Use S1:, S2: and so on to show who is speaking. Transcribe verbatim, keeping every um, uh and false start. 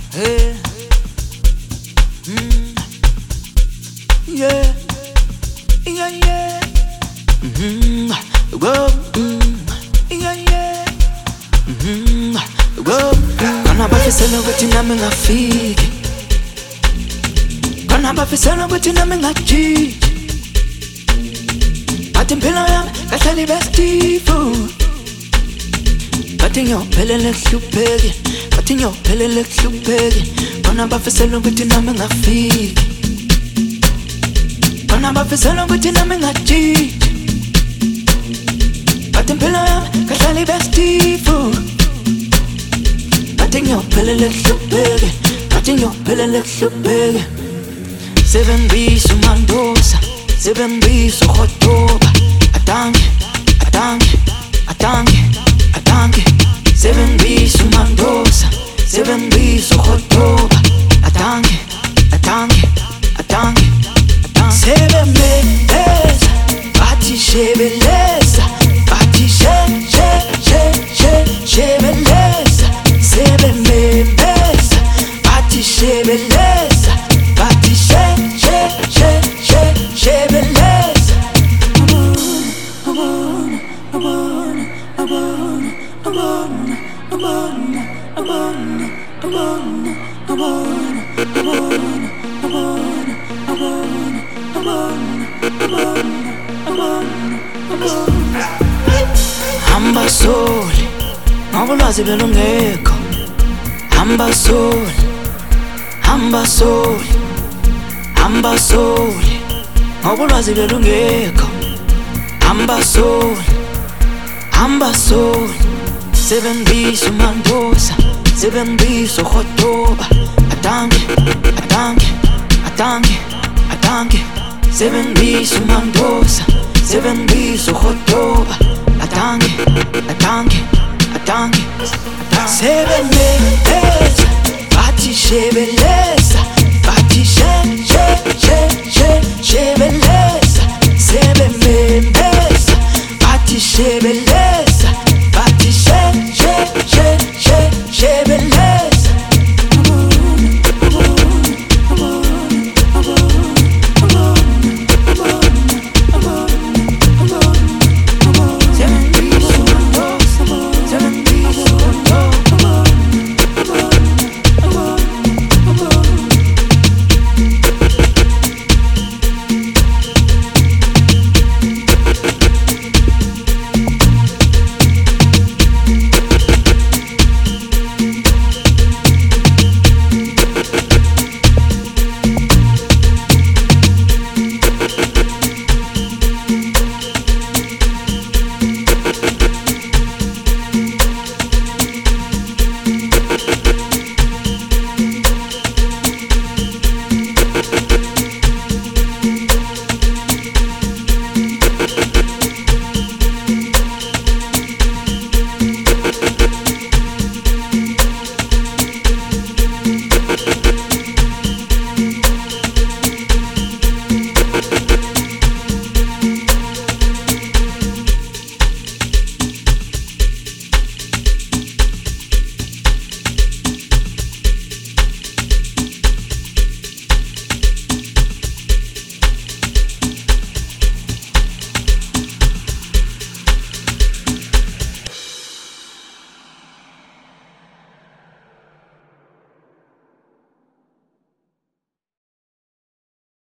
S1: Hey, mm, yeah, yeah, yeah. Mm-hmm. Whoa, mm, yeah, yeah. Mm-hmm. Whoa, kana bafisela ukuthi nami ngafike. Kana bafisela ukuthi nami ngajiki. Bathi impilo yami kahlali bestifu. Bathi ngiyophelele kuhlupheke. Bathi ngiyophelele kuhlupheke. Kana bafisela ukuthi nami ngafike. Kana bafisela ukuthi nami ngajiki. Bathi impilo yami kahlali bestifu. Bathi ngiyophelele kuhlupheke. Bathi ngiyophelele kuhlupheke. Seven bees umandosa. Seven bees uhotoba. Atangi, atangi, atangi, atangi. Seven bees umandosa. Seven bees uhotoba. Atangi, atangi, atangi, atangi. Seven bees bati shebeleza. Bati she, she, she, she, shebeleza. Seven bees bati shebeleza. Bati she, she, she, she, shebeleza. I wanna, I wanna, I wanna, I wanna, I wanna, I wanna, I wanna, I wanna, I wanna, I wanna, I wanna, I wanna, I wanna, I wanna, I wanna. Hamba soli, ngoba ulwazi belungekho. Hamba soli, hamba soli, hamba soli, ngoba ulwazi belungekho. Hamba soli, hamba soli. Seven bees umandosa. Seven bees uhotoba. Atangi, atangi, atangi, atangi. Seven bees umandosa. Seven bees uhotoba. Atangi, atangi, atangi, atangi. Seven bees bati shebeleza. Bati she, she, she, she, shebeleza. Seven bees bati shebeleza.